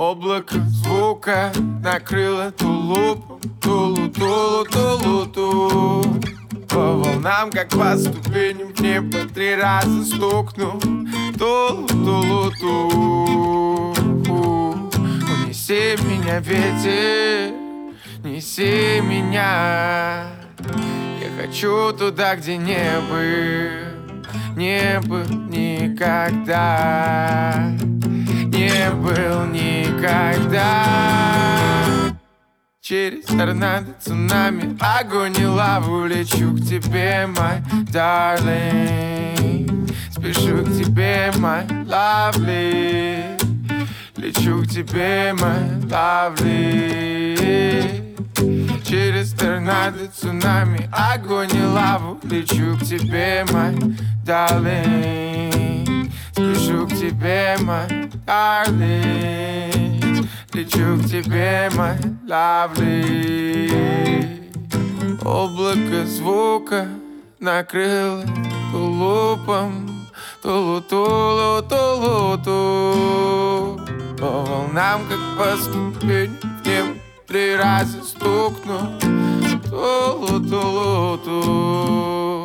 Облако звука накрыло тулупом, тулу-тулу-тулу-ту. По волнам, как по ступеням, в небо 3 раза стукну. Тулу-тулу-ту. Унеси меня, ветер, неси меня. Я хочу туда, где не был никогда. Не был никогда. Через торнадо, цунами, огонь и лаву лечу к тебе, my darling. Спешу к тебе, my lovely. Лечу к тебе, my lovely. Через торнадо, цунами, огонь и лаву лечу к тебе, my darling. Спешу к тебе, my darling. Лечу к тебе, my lovely. Облако звука накрыло тулупом, тулу-тулу-тулу-ту. По волнам, как по ступеням, в небо 3 раза стукну. Тулу-тулу-ту.